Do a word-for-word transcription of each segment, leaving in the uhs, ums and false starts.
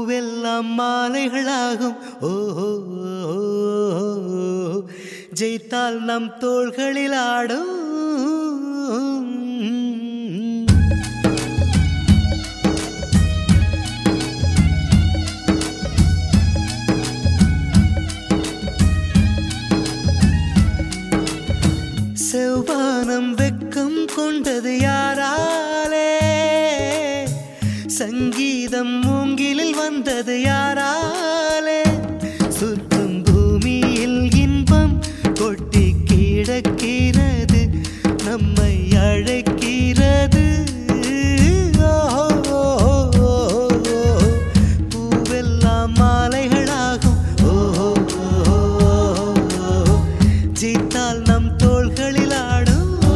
பூவெல்லாம் மாலைகளாகும். ஓஹோ, ஜெயித்தால் நம் தோள்களில் ஆடும். செவ்வானம் வெக்கம் கொண்டது யாராலே? சங்கீதம் மூங்கிலில் வந்தது யாராலே? சுற்றும் பூமியில் இன்பம் கொட்டி கிடக்கிறது, நம்மை அழைக்கிறது. பூவெல்லாம் மாலைகளாகும். ஓஹோ, ஜெயித்தால் நம் தோள்களில் ஆடும்.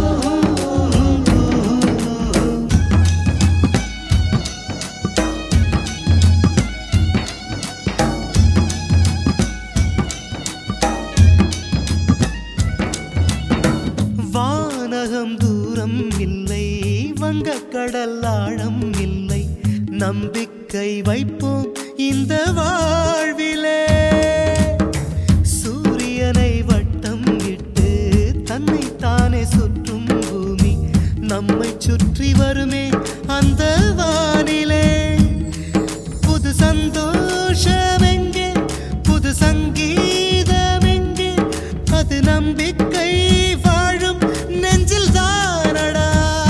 வானகம் தூரம் இல்லை, வங்கக்கடல் ஆழம் இல்லை. நம்பிக்கை வைப்போம் இந்த வாழ்விலே. சூரியனை வட்டம் இட்டு தன்னை தானே சுற்றும் பூமி, நம்மை சுற்றி வருமே அந்த வானிலே. புது சந்தோஷம் எங்கே, புது சங்கீதம் எங்கே? அது நம்பிக்கை வாழும் நெஞ்சில் தானடா.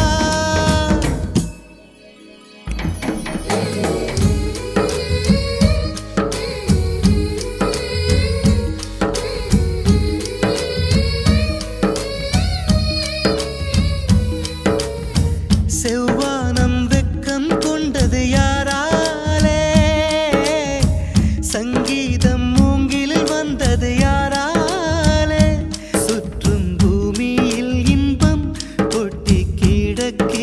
செவ்வானம் வெக்கம் கொண்டது யாராலே? சங்கீதம் மூங்கிலில் வந்தது யாராலே? சுற்றும் பூமியில் இன்பம் கொட்டி கிடக்கிறது.